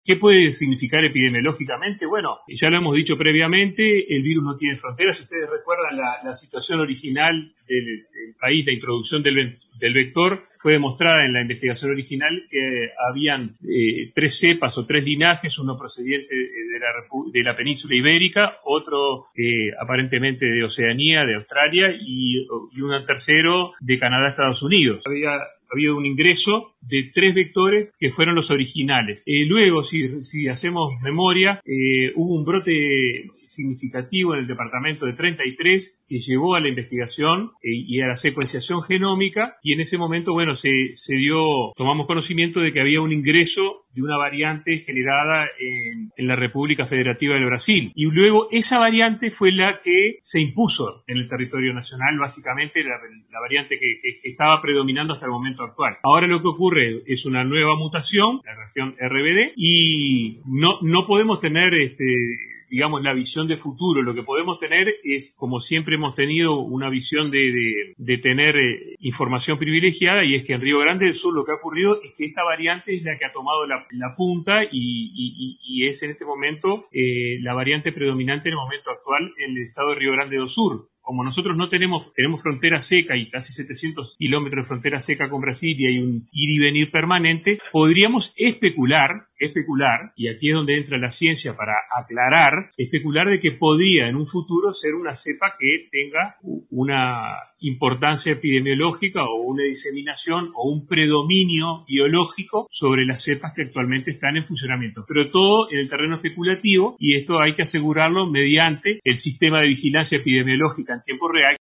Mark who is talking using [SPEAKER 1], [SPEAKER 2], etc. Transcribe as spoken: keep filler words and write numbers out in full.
[SPEAKER 1] ¿Qué puede significar epidemiológicamente? Bueno, ya lo hemos dicho previamente, el virus no tiene fronteras. Si ustedes recuerdan la, la situación original del, del país, la introducción del, del vector, fue demostrada en la investigación original que habían eh, tres cepas o tres linajes, uno procedente de la, de la península ibérica, otro eh, aparentemente de Oceanía, de Australia, y, y un tercero de Canadá, Estados Unidos. Había habido un ingreso de tres vectores que fueron los originales. Eh, luego, si, si hacemos memoria, eh, hubo un brote significativo en el departamento de treinta y tres que llevó a la investigación eh, y a la secuenciación genómica, y en ese momento, bueno, se, se dio, tomamos conocimiento de que había un ingreso de una variante generada en, en la República Federativa del Brasil. Y luego esa variante fue la que se impuso en el territorio nacional, básicamente la, la variante que, que, que estaba predominando hasta el momento actual. Ahora lo que ocurre es una nueva mutación, la región R B D, y no, no podemos tener este digamos, la visión de futuro. Lo que podemos tener es, como siempre hemos tenido, una visión de, de, de tener eh, información privilegiada, y es que en Río Grande del Sur lo que ha ocurrido es que esta variante es la que ha tomado la, la punta y, y, y es en este momento eh, la variante predominante en el momento actual en el estado de Río Grande do Sul. Como nosotros no tenemos, tenemos frontera seca y casi setecientos kilómetros de frontera seca con Brasil y hay un ir y venir permanente, podríamos especular, especular, y aquí es donde entra la ciencia para aclarar, especular de que podría en un futuro ser una cepa que tenga una importancia epidemiológica o una diseminación o un predominio biológico sobre las cepas que actualmente están en funcionamiento. Pero todo en el terreno especulativo, y esto hay que asegurarlo mediante el sistema de vigilancia epidemiológica en tiempo real